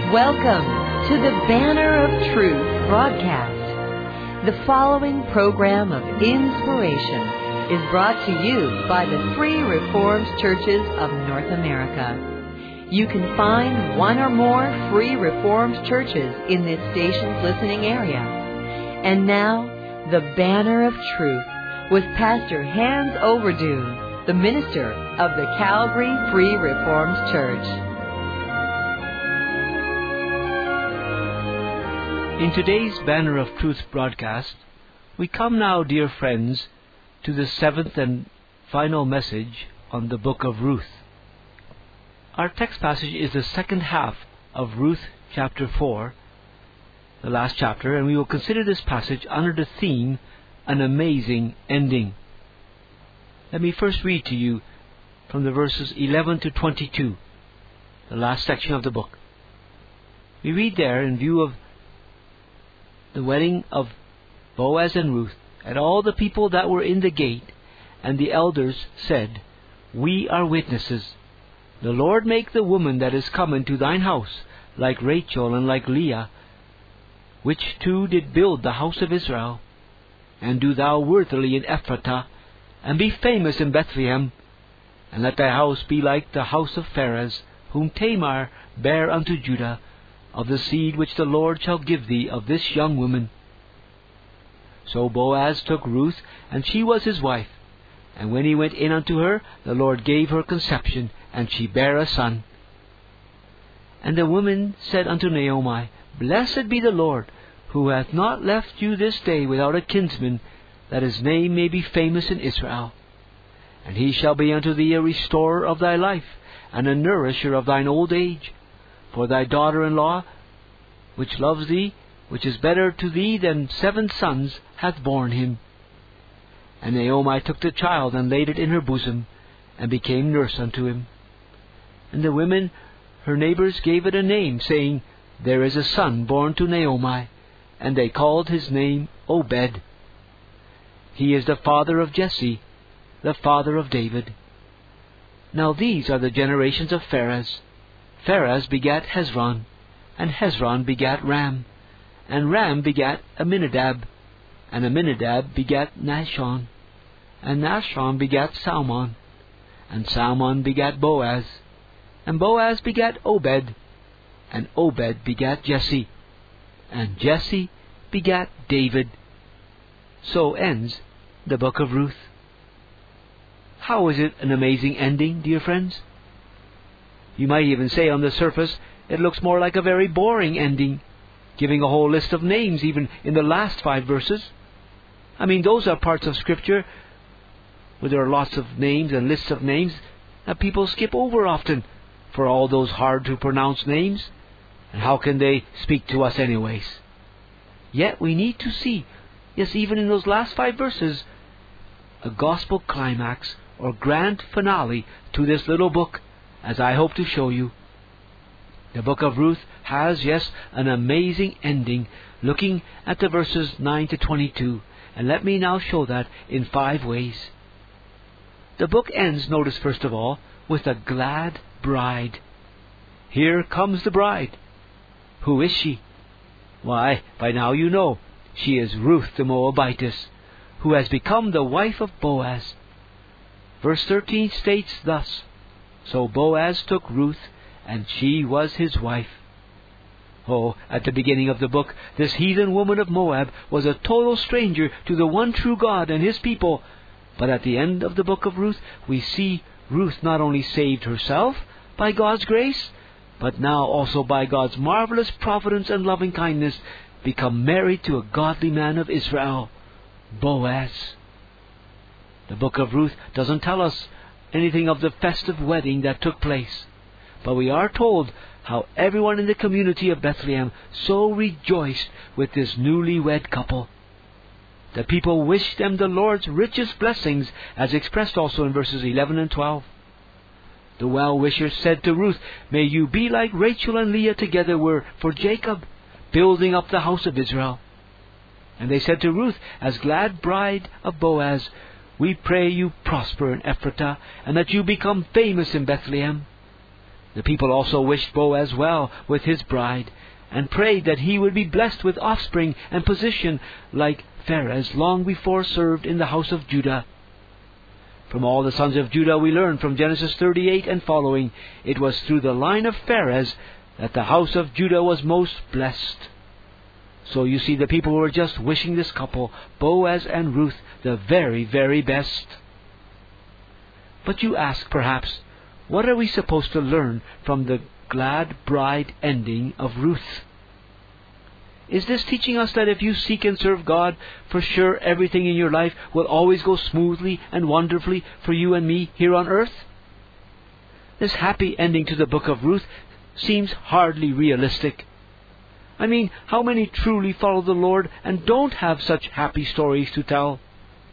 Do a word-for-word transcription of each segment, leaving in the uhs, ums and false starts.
Welcome to the Banner of Truth broadcast. The following program of inspiration is brought to you by the Free Reformed Churches of North America. You can find one or more Free Reformed churches in this station's listening area. And now, the Banner of Truth with Pastor Hans Overdoon, the minister of the Calvary Free Reformed Church. In today's Banner of Truth broadcast, we come now, dear friends, to the seventh and final message on the book of Ruth. Our text passage is the second half of Ruth chapter four, the last chapter, and we will consider this passage under the theme, An Amazing Ending. Let me first read to you from the verses eleven to twenty-two, the last section of the book. We read there, in view of the wedding of Boaz and Ruth, and all the people that were in the gate, and the elders said, We are witnesses. The Lord make the woman that is come into thine house like Rachel and like Leah, which two did build the house of Israel. And do thou worthily in Ephratah, and be famous in Bethlehem. And let thy house be like the house of Pharez, whom Tamar bare unto Judah, of the seed which the Lord shall give thee of this young woman. So Boaz took Ruth, and she was his wife. And when he went in unto her, the Lord gave her conception, and she bare a son. And the woman said unto Naomi, Blessed be the Lord, who hath not left you this day without a kinsman, that his name may be famous in Israel. And he shall be unto thee a restorer of thy life, and a nourisher of thine old age. For thy daughter-in-law, which loves thee, which is better to thee than seven sons, hath borne him. And Naomi took the child, and laid it in her bosom, and became nurse unto him. And the women, her neighbors, gave it a name, saying, There is a son born to Naomi. And they called his name Obed. He is the father of Jesse, the father of David. Now these are the generations of Pharez. Pharez begat Hezron, and Hezron begat Ram, and Ram begat Amminadab, and Amminadab begat Nahshon, and Nahshon begat Salmon, and Salmon begat Boaz, and Boaz begat Obed, and Obed begat Jesse, and Jesse begat David. So ends the book of Ruth. How is it an amazing ending, dear friends? You might even say on the surface it looks more like a very boring ending, giving a whole list of names even in the last five verses. I mean, those are parts of Scripture where there are lots of names and lists of names that people skip over often for all those hard-to-pronounce names. And how can they speak to us anyways? Yet we need to see, yes, even in those last five verses, a gospel climax or grand finale to this little book, as I hope to show you. The book of Ruth has, yes, an amazing ending, looking at the verses nine to twenty-two. And let me now show that in five ways. The book ends, notice first of all, with a glad bride. Here comes the bride. Who is she? Why, by now you know, she is Ruth the Moabitess, who has become the wife of Boaz. Verse thirteen states thus, So Boaz took Ruth, and she was his wife. Oh, at the beginning of the book, this heathen woman of Moab was a total stranger to the one true God and His people. But at the end of the book of Ruth, we see Ruth not only saved herself by God's grace, but now also by God's marvelous providence and loving kindness, become married to a godly man of Israel, Boaz. The book of Ruth doesn't tell us anything of the festive wedding that took place, but we are told how everyone in the community of Bethlehem so rejoiced with this newlywed couple. The people wished them the Lord's richest blessings, as expressed also in verses eleven and twelve. The well-wishers said to Ruth, May you be like Rachel and Leah together were for Jacob, building up the house of Israel. And they said to Ruth, as glad bride of Boaz, We pray you prosper in Ephratah, and that you become famous in Bethlehem. The people also wished Boaz well with his bride, and prayed that he would be blessed with offspring and position like Pharez long before served in the house of Judah. From all the sons of Judah we learn from Genesis thirty-eight and following, it was through the line of Pharez that the house of Judah was most blessed. So you see, the people were just wishing this couple, Boaz and Ruth, the very, very best. But you ask, perhaps, what are we supposed to learn from the glad bride ending of Ruth? Is this teaching us that if you seek and serve God, for sure everything in your life will always go smoothly and wonderfully for you and me here on earth? This happy ending to the book of Ruth seems hardly realistic. I mean, how many truly follow the Lord and don't have such happy stories to tell?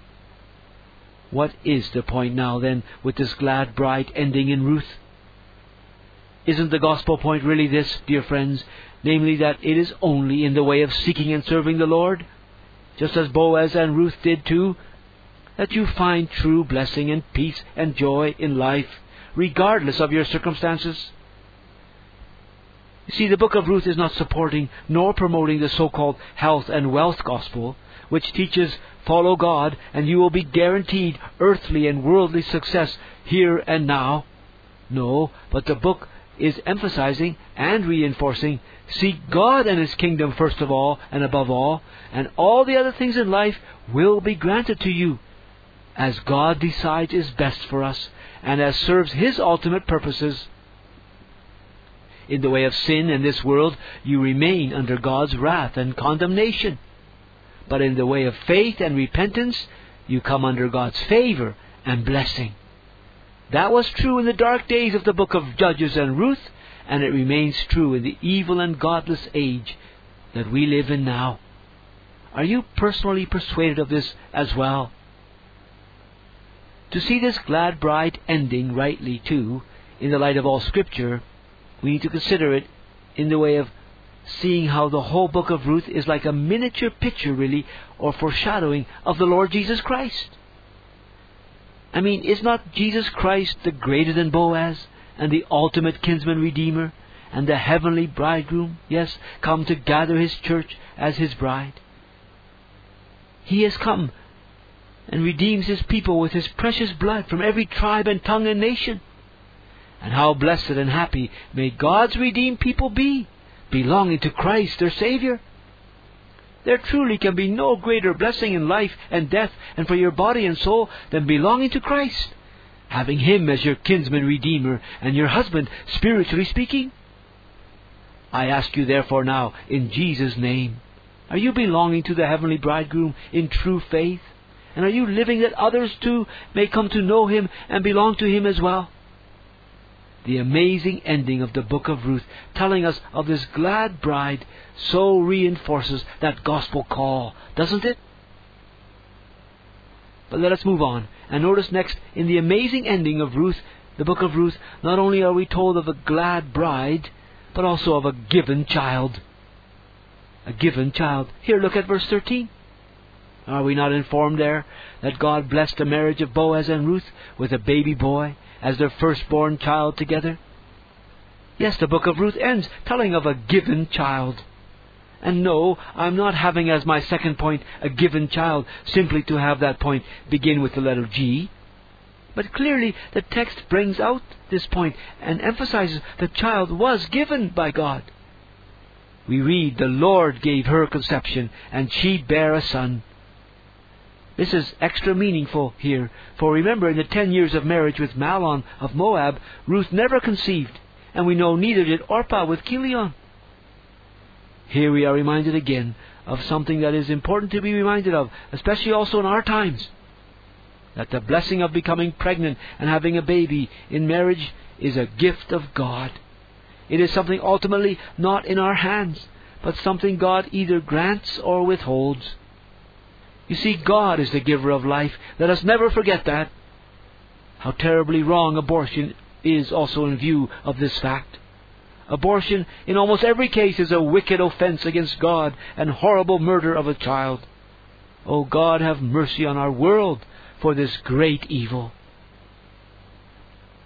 What is the point now, then, with this glad bride ending in Ruth? Isn't the gospel point really this, dear friends, namely that it is only in the way of seeking and serving the Lord, just as Boaz and Ruth did too, that you find true blessing and peace and joy in life, regardless of your circumstances? You see, the book of Ruth is not supporting nor promoting the so-called health and wealth gospel, which teaches follow God and you will be guaranteed earthly and worldly success here and now. No, but the book is emphasizing and reinforcing, seek God and His kingdom first of all and above all, and all the other things in life will be granted to you, as God decides is best for us, and as serves His ultimate purposes. In the way of sin in this world, you remain under God's wrath and condemnation. But in the way of faith and repentance, you come under God's favor and blessing. That was true in the dark days of the book of Judges and Ruth, and it remains true in the evil and godless age that we live in now. Are you personally persuaded of this as well? To see this glad bride ending rightly, too, in the light of all Scripture, we need to consider it in the way of seeing how the whole book of Ruth is like a miniature picture, really, or foreshadowing of the Lord Jesus Christ. I mean, is not Jesus Christ the greater than Boaz, and the ultimate kinsman redeemer, and the heavenly bridegroom, yes, come to gather His church as His bride? He has come and redeems His people with His precious blood from every tribe and tongue and nation. And how blessed and happy may God's redeemed people be, belonging to Christ, their Savior. There truly can be no greater blessing in life and death and for your body and soul than belonging to Christ, having Him as your kinsman redeemer and your husband, spiritually speaking. I ask you therefore now, in Jesus' name, are you belonging to the heavenly bridegroom in true faith? And are you living that others too may come to know Him and belong to Him as well? The amazing ending of the book of Ruth, telling us of this glad bride, so reinforces that gospel call, doesn't it? But let us move on, and notice next, in the amazing ending of Ruth, the book of Ruth, not only are we told of a glad bride, but also of a given child. A given child. Here, look at verse thirteen. Are we not informed there that God blessed the marriage of Boaz and Ruth with a baby boy as their firstborn child together? Yes, the book of Ruth ends telling of a given child. And no, I'm not having as my second point a given child simply to have that point begin with the letter G. But clearly the text brings out this point and emphasizes the child was given by God. We read, the Lord gave her conception, and she bare a son. This is extra meaningful here, for remember, in the ten years of marriage with Mahlon of Moab, Ruth never conceived, and we know neither did Orpah with Chilion. Here we are reminded again of something that is important to be reminded of, especially also in our times, that the blessing of becoming pregnant and having a baby in marriage is a gift of God. It is something ultimately not in our hands, but something God either grants or withholds. You see, God is the giver of life. Let us never forget that. How terribly wrong abortion is also in view of this fact. Abortion, in almost every case, is a wicked offense against God and horrible murder of a child. Oh, God, have mercy on our world for this great evil.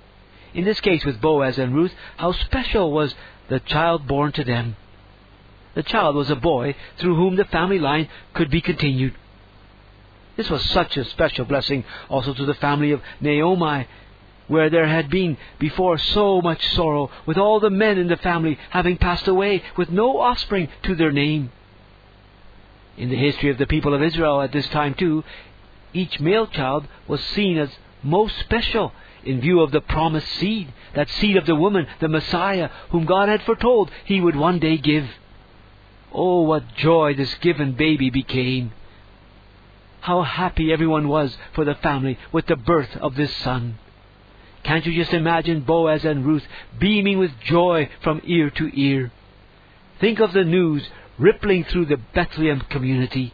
in this case with Boaz and Ruth, how special was the child born to them. The child was a boy through whom the family line could be continued. This was such a special blessing also to the family of Naomi, where there had been before so much sorrow, with all the men in the family having passed away, with no offspring to their name. In the history of the people of Israel at this time too, each male child was seen as most special in view of the promised seed, that seed of the woman, the Messiah, whom God had foretold He would one day give. Oh, what joy this given baby became! How happy everyone was for the family with the birth of this son. Can't you just imagine Boaz and Ruth beaming with joy from ear to ear? Think of the news rippling through the Bethlehem community.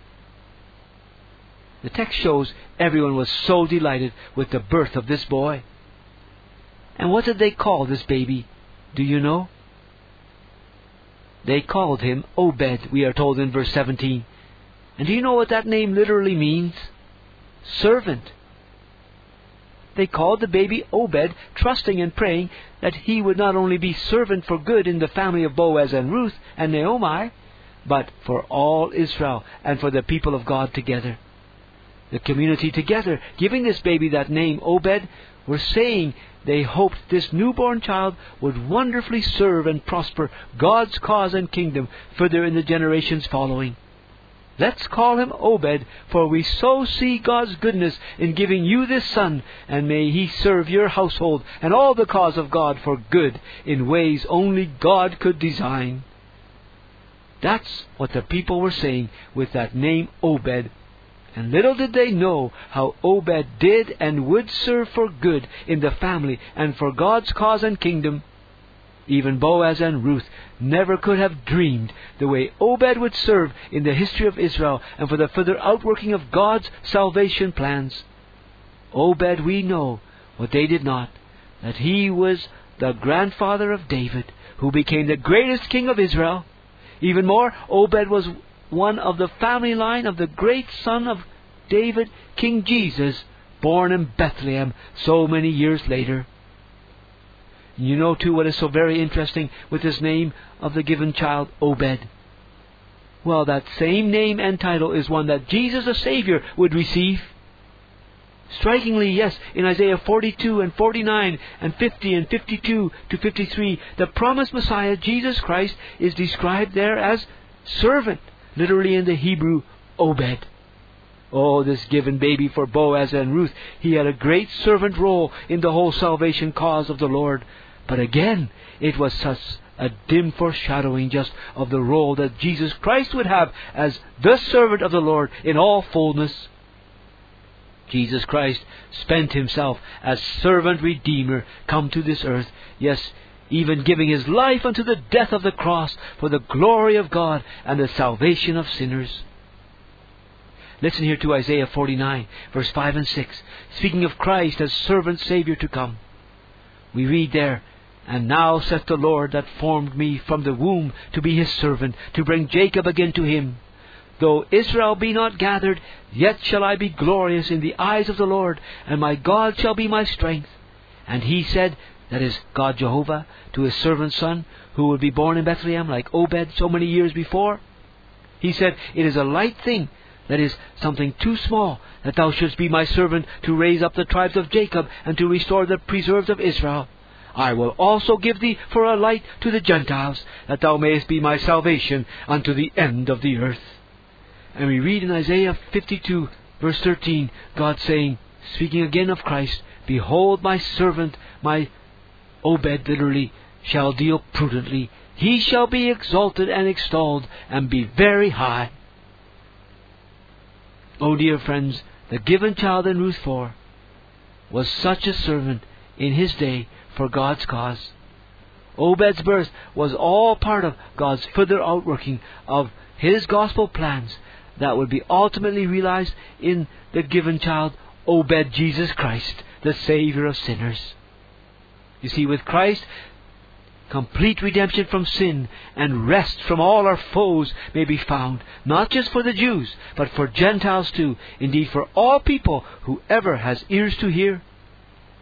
The text shows everyone was so delighted with the birth of this boy. And what did they call this baby? Do you know? They called him Obed, we are told in verse seventeen. And do you know what that name literally means? Servant. They called the baby Obed, trusting and praying that he would not only be servant for good in the family of Boaz and Ruth and Naomi, but for all Israel and for the people of God together. The community together, giving this baby that name Obed, were saying they hoped this newborn child would wonderfully serve and prosper God's cause and kingdom further in the generations following. Let's call him Obed, for we so see God's goodness in giving you this son, and may he serve your household and all the cause of God for good in ways only God could design. That's what the people were saying with that name Obed. And little did they know how Obed did and would serve for good in the family and for God's cause and kingdom. Even Boaz and Ruth never could have dreamed the way Obed would serve in the history of Israel and for the further outworking of God's salvation plans. Obed, we know what they did not, that he was the grandfather of David, who became the greatest king of Israel. Even more, Obed was one of the family line of the great son of David, King Jesus, born in Bethlehem so many years later. You know too what is so very interesting with this name of the given child, Obed. Well, that same name and title is one that Jesus the Savior would receive. Strikingly, yes, in Isaiah forty-two and forty-nine and fifty and fifty-two to fifty-three, the promised Messiah, Jesus Christ, is described there as servant, literally in the Hebrew, Obed. Oh, this given baby for Boaz and Ruth, he had a great servant role in the whole salvation cause of the Lord. But again, it was such a dim foreshadowing just of the role that Jesus Christ would have as the servant of the Lord in all fullness. Jesus Christ spent himself as servant redeemer come to this earth, yes, even giving his life unto the death of the cross for the glory of God and the salvation of sinners. Listen here to Isaiah forty-nine, verse five and six, speaking of Christ as servant Savior to come. We read there, "And now saith the Lord that formed me from the womb to be his servant, to bring Jacob again to him. Though Israel be not gathered, yet shall I be glorious in the eyes of the Lord, and my God shall be my strength." And he said, that is, God Jehovah, to his servant son, who would be born in Bethlehem like Obed so many years before. He said, "It is a light thing, that is, something too small, that thou shouldst be my servant to raise up the tribes of Jacob and to restore the preserved of Israel. I will also give thee for a light to the Gentiles, that thou mayest be my salvation unto the end of the earth." And we read in Isaiah fifty-two, verse thirteen, God saying, speaking again of Christ, "Behold, my servant, my Obed, literally, shall deal prudently. He shall be exalted and extolled, and be very high." Oh, dear friends, the given child in Ruth four was such a servant in his day for God's cause. Obed's birth was all part of God's further outworking of his gospel plans that would be ultimately realized in the given child, Obed Jesus Christ, the Savior of sinners. You see, with Christ, complete redemption from sin and rest from all our foes may be found, not just for the Jews, but for Gentiles too, indeed for all people who ever has ears to hear.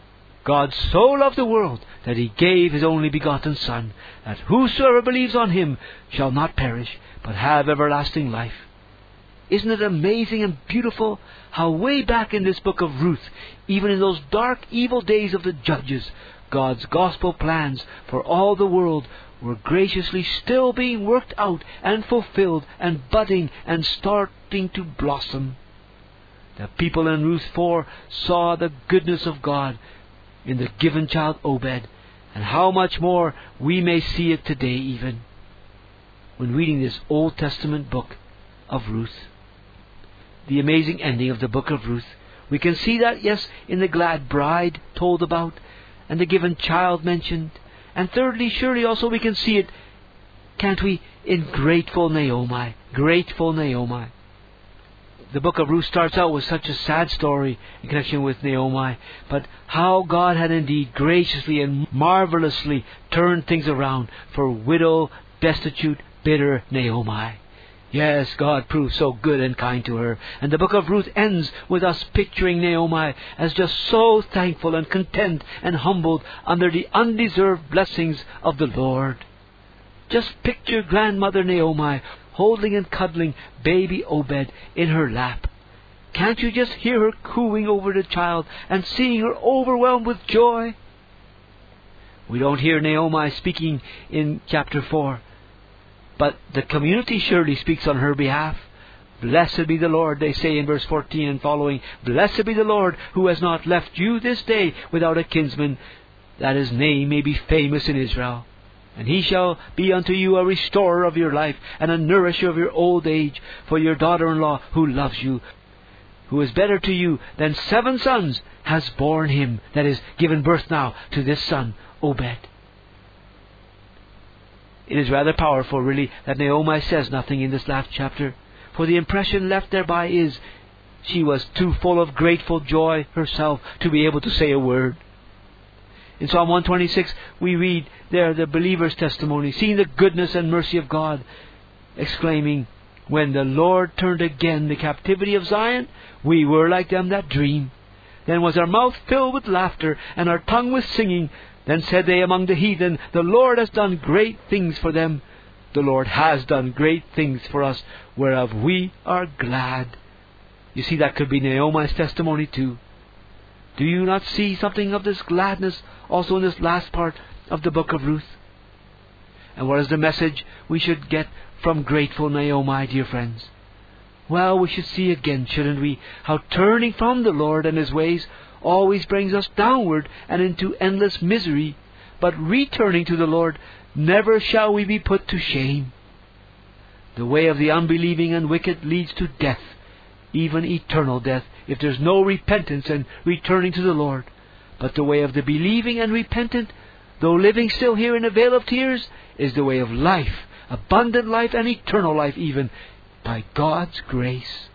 God so loved the world that He gave His only begotten Son, that whosoever believes on Him shall not perish, but have everlasting life. Isn't it amazing and beautiful how way back in this book of Ruth, even in those dark, evil days of the judges, God's gospel plans for all the world were graciously still being worked out and fulfilled and budding and starting to blossom. The people in Ruth four saw the goodness of God in the given child Obed, and how much more we may see it today even when reading this Old Testament book of Ruth. The amazing ending of the book of Ruth, we can see that, yes, in the glad bride told about, and the given child mentioned. And thirdly, surely also we can see it, can't we, in grateful Naomi, grateful Naomi. The book of Ruth starts out with such a sad story in connection with Naomi, but how God had indeed graciously and marvelously turned things around for widow, destitute, bitter Naomi. Yes, God proved so good and kind to her. And the book of Ruth ends with us picturing Naomi as just so thankful and content and humbled under the undeserved blessings of the Lord. Just picture grandmother Naomi holding and cuddling baby Obed in her lap. Can't you just hear her cooing over the child and seeing her overwhelmed with joy? We don't hear Naomi speaking in chapter four. But the community surely speaks on her behalf. Blessed be the Lord, they say in verse fourteen and following. Blessed be the Lord, who has not left you this day without a kinsman, that His name may be famous in Israel. And He shall be unto you a restorer of your life, and a nourisher of your old age, for your daughter-in-law, who loves you, who is better to you than seven sons, has borne him, that is, given birth now to this son, Obed. It is rather powerful, really, that Naomi says nothing in this last chapter, for the impression left thereby is she was too full of grateful joy herself to be able to say a word. In Psalm one twenty-six, we read there the believer's testimony, seeing the goodness and mercy of God, exclaiming, when the Lord turned again the captivity of Zion, we were like them that dream. Then was our mouth filled with laughter, and our tongue with singing. Then said they among the heathen, the Lord has done great things for them. The Lord has done great things for us, whereof we are glad. You see, that could be Naomi's testimony too. Do you not see something of this gladness also in this last part of the book of Ruth? And what is the message we should get from grateful Naomi, dear friends? Well, we should see again, shouldn't we, how turning from the Lord and His ways always brings us downward and into endless misery, but returning to the Lord, never shall we be put to shame. The way of the unbelieving and wicked leads to death, even eternal death, if there's no repentance and returning to the Lord. But the way of the believing and repentant, though living still here in a vale of tears, is the way of life, abundant life and eternal life even, by God's grace.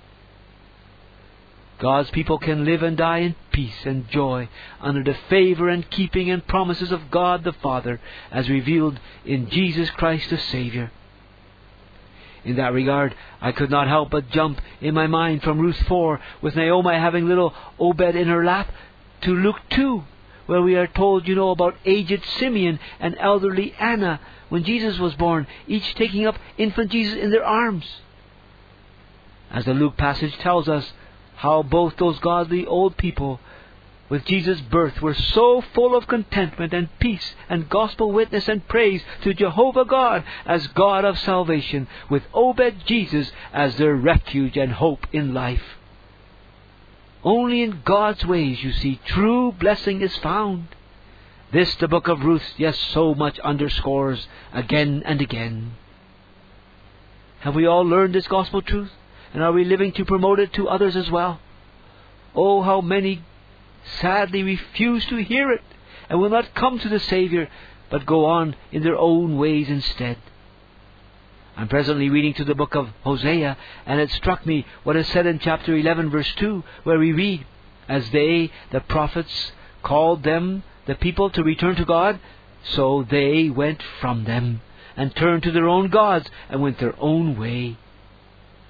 God's people can live and die in peace and joy under the favor and keeping and promises of God the Father, as revealed in Jesus Christ the Savior. In that regard, I could not help but jump in my mind from Ruth four, with Naomi having little Obed in her lap, to Luke two, where we are told, you know, about aged Simeon and elderly Anna when Jesus was born, each taking up infant Jesus in their arms. As the Luke passage tells us, how both those godly old people with Jesus' birth were so full of contentment and peace and gospel witness and praise to Jehovah God as God of salvation, with Obed Jesus as their refuge and hope in life. Only in God's ways, you see, true blessing is found. This the book of Ruth, yes, so much underscores again and again. Have we all learned this gospel truth? And are we living to promote it to others as well? Oh, how many sadly refuse to hear it and will not come to the Savior, but go on in their own ways instead. I'm presently reading to the book of Hosea, and it struck me what is said in chapter eleven, verse two, where we read, as they, the prophets, called them, the people, to return to God, so they went from them, and turned to their own gods, and went their own way.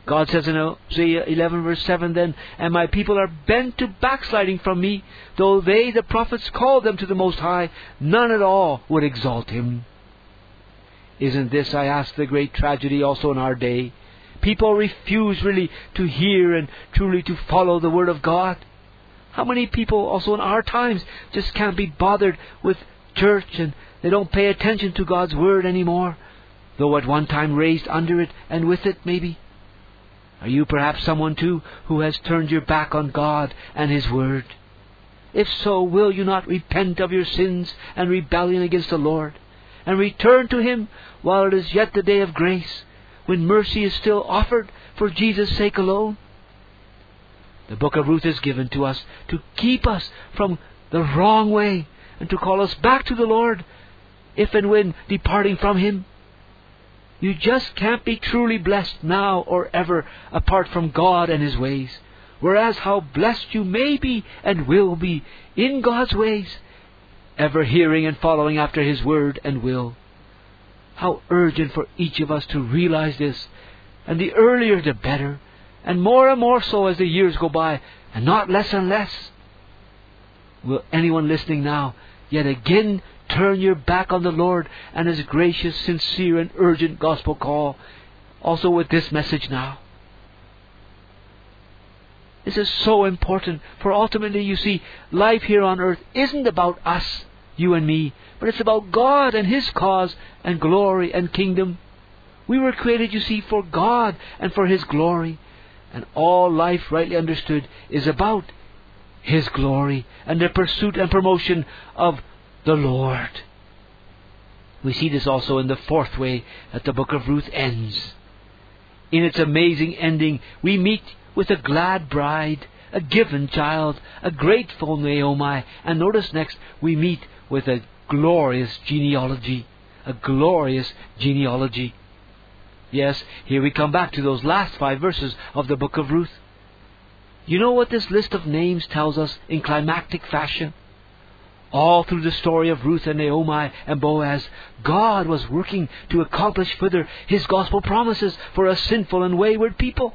God says in Hosea eleven verse seven then, "And my people are bent to backsliding from me, though they, the prophets, called them to the Most High, none at all would exalt Him." Isn't this, I ask, the great tragedy also in our day? People refuse really to hear and truly to follow the Word of God. How many people also in our times just can't be bothered with church, and they don't pay attention to God's Word anymore, though at one time raised under it and with it maybe? Are you perhaps someone too who has turned your back on God and His Word? If so, will you not repent of your sins and rebellion against the Lord, and return to Him while it is yet the day of grace, when mercy is still offered for Jesus' sake alone? The book of Ruth is given to us to keep us from the wrong way and to call us back to the Lord if and when departing from Him. You just can't be truly blessed now or ever apart from God and His ways. Whereas how blessed you may be and will be in God's ways, ever hearing and following after His Word and will. How urgent for each of us to realize this, and the earlier the better, and more and more so as the years go by, and not less and less. Will anyone listening now yet again turn your back on the Lord and His gracious, sincere, and urgent gospel call, also with this message now? This is so important, for ultimately, you see, life here on earth isn't about us, you and me, but it's about God and His cause and glory and kingdom. We were created, you see, for God and for His glory, and all life, rightly understood, is about His glory and the pursuit and promotion of the Lord. We see this also in the fourth way that the book of Ruth ends. In its amazing ending, we meet with a glad bride, a given child, a grateful Naomi, and notice next, we meet with a glorious genealogy. A glorious genealogy. Yes, here we come back to those last five verses of the book of Ruth. You know what this list of names tells us in climactic fashion? All through the story of Ruth and Naomi and Boaz, God was working to accomplish further His gospel promises for a sinful and wayward people.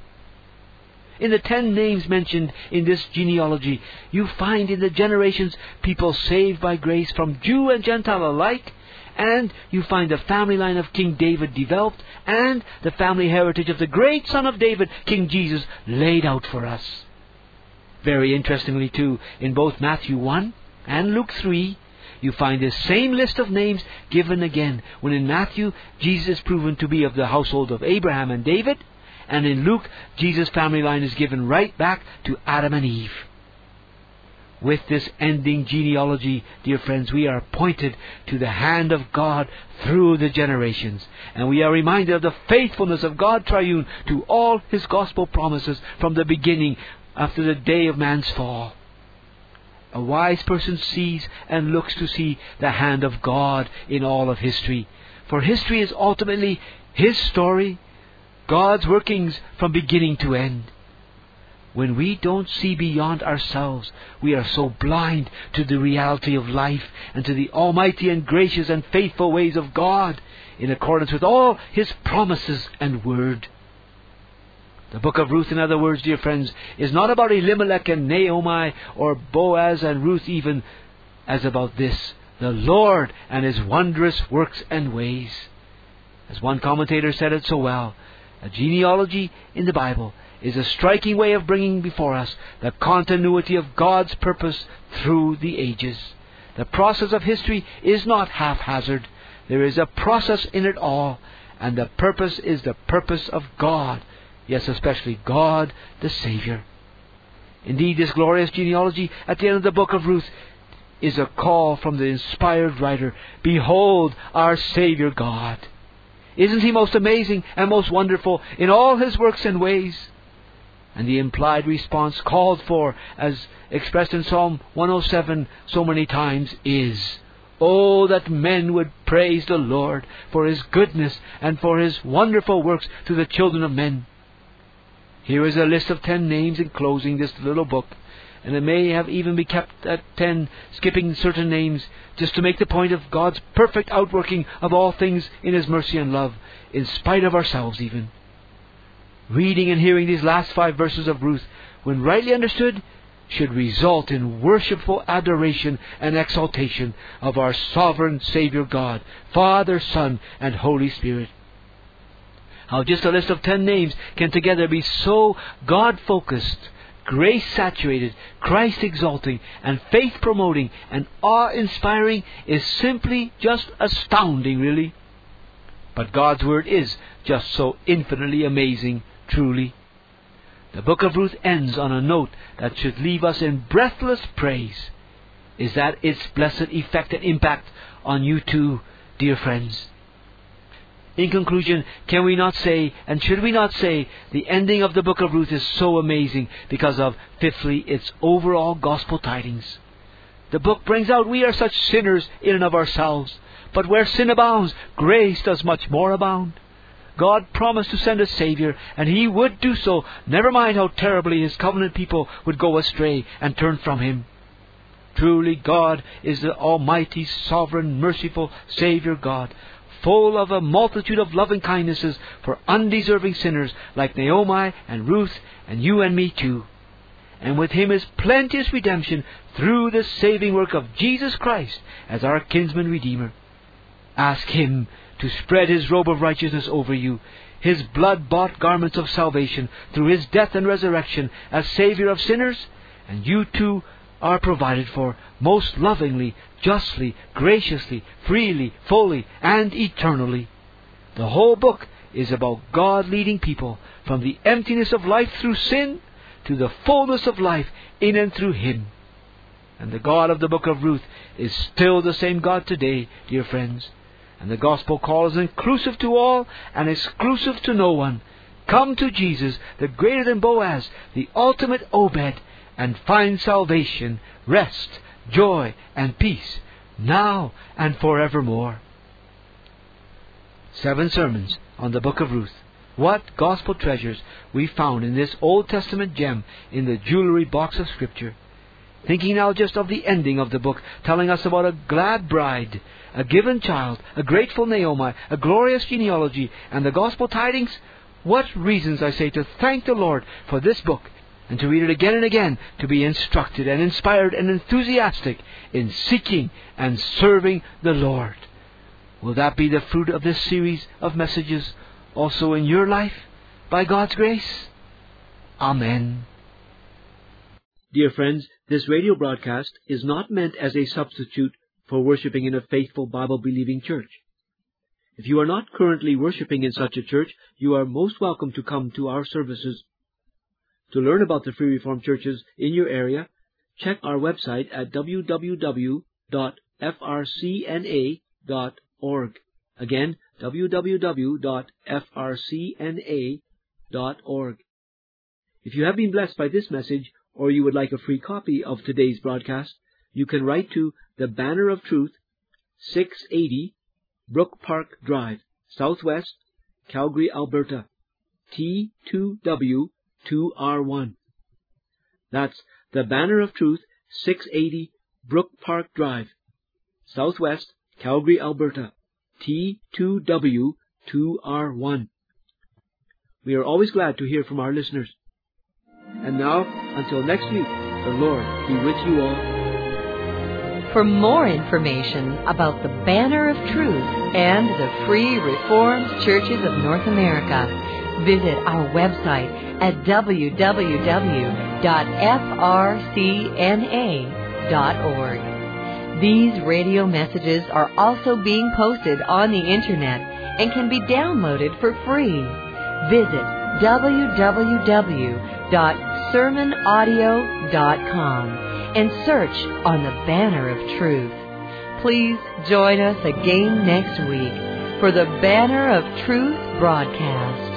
In the ten names mentioned in this genealogy, you find in the generations people saved by grace from Jew and Gentile alike, and you find the family line of King David developed, and the family heritage of the great Son of David, King Jesus, laid out for us. Very interestingly too, in both Matthew one and Luke three, you find this same list of names given again, when in Matthew, Jesus is proven to be of the household of Abraham and David, and in Luke, Jesus' family line is given right back to Adam and Eve. With this ending genealogy, dear friends, we are pointed to the hand of God through the generations, and we are reminded of the faithfulness of God Triune to all His gospel promises from the beginning after the day of man's fall. A wise person sees and looks to see the hand of God in all of history, for history is ultimately His story, God's workings from beginning to end. When we don't see beyond ourselves, we are so blind to the reality of life and to the almighty and gracious and faithful ways of God, in accordance with all His promises and word. The book of Ruth, in other words, dear friends, is not about Elimelech and Naomi, or Boaz and Ruth even, as about this, the Lord and His wondrous works and ways. As one commentator said it so well, a genealogy in the Bible is a striking way of bringing before us the continuity of God's purpose through the ages. The process of history is not haphazard. There is a process in it all, and the purpose is the purpose of God. Yes, especially God the Savior. Indeed, this glorious genealogy at the end of the book of Ruth is a call from the inspired writer, "Behold our Savior God." Isn't He most amazing and most wonderful in all His works and ways? And the implied response called for, as expressed in Psalm one oh seven so many times, is, "Oh, that men would praise the Lord for His goodness and for His wonderful works to the children of men." Here is a list of ten names in closing this little book, and it may have even be kept at ten, skipping certain names, just to make the point of God's perfect outworking of all things in His mercy and love, in spite of ourselves even. Reading and hearing these last five verses of Ruth, when rightly understood, should result in worshipful adoration and exaltation of our sovereign Savior God, Father, Son, and Holy Spirit. How just a list of ten names can together be so God-focused, grace-saturated, Christ-exalting, and faith-promoting, and awe-inspiring is simply just astounding, really. But God's Word is just so infinitely amazing, truly. The book of Ruth ends on a note that should leave us in breathless praise. Is that its blessed effect and impact on you too, dear friends? In conclusion, can we not say, and should we not say, the ending of the book of Ruth is so amazing because of, fifthly, its overall gospel tidings. The book brings out we are such sinners in and of ourselves, but where sin abounds, grace does much more abound. God promised to send a Savior, and He would do so, never mind how terribly His covenant people would go astray and turn from Him. Truly, God is the Almighty, Sovereign, Merciful Savior God, full of a multitude of loving kindnesses for undeserving sinners like Naomi and Ruth and you and me too. And with Him is plenteous redemption through the saving work of Jesus Christ as our kinsman Redeemer. Ask Him to spread His robe of righteousness over you, His blood-bought garments of salvation through His death and resurrection as Savior of sinners, and you too are provided for most lovingly, justly, graciously, freely, fully, and eternally. The whole book is about God leading people from the emptiness of life through sin to the fullness of life in and through Him. And the God of the book of Ruth is still the same God today, dear friends. And the gospel call is inclusive to all and exclusive to no one. Come to Jesus, the greater than Boaz, the ultimate Obed, and find salvation, rest, joy, and peace, now and forevermore. Seven sermons on the book of Ruth. What gospel treasures we found in this Old Testament gem in the jewelry box of Scripture. Thinking now just of the ending of the book, telling us about a glad bride, a given child, a grateful Naomi, a glorious genealogy, and the gospel tidings. What reasons, I say, to thank the Lord for this book, and to read it again and again, to be instructed and inspired and enthusiastic in seeking and serving the Lord. Will that be the fruit of this series of messages also in your life, by God's grace? Amen. Dear friends, this radio broadcast is not meant as a substitute for worshiping in a faithful Bible-believing church. If you are not currently worshiping in such a church, you are most welcome to come to our services. To learn about the Free Reformed churches in your area, check our website at w w w dot f r c n a dot org. Again, w w w dot f r c n a dot org. If you have been blessed by this message, or you would like a free copy of today's broadcast, you can write to the Banner of Truth, six eighty Brook Park Drive, Southwest, Calgary, Alberta, T two W two R one. That's the Banner of Truth, six eighty Brook Park Drive, Southwest, Calgary, Alberta, T two W two R one. We are always glad to hear from our listeners. And now, until next week, the Lord be with you all. For more information about the Banner of Truth and the Free Reformed Churches of North America, visit our website at w w w dot f r c n a dot org. These radio messages are also being posted on the Internet and can be downloaded for free. Visit w w w dot sermon audio dot com and search on the Banner of Truth. Please join us again next week for the Banner of Truth broadcast.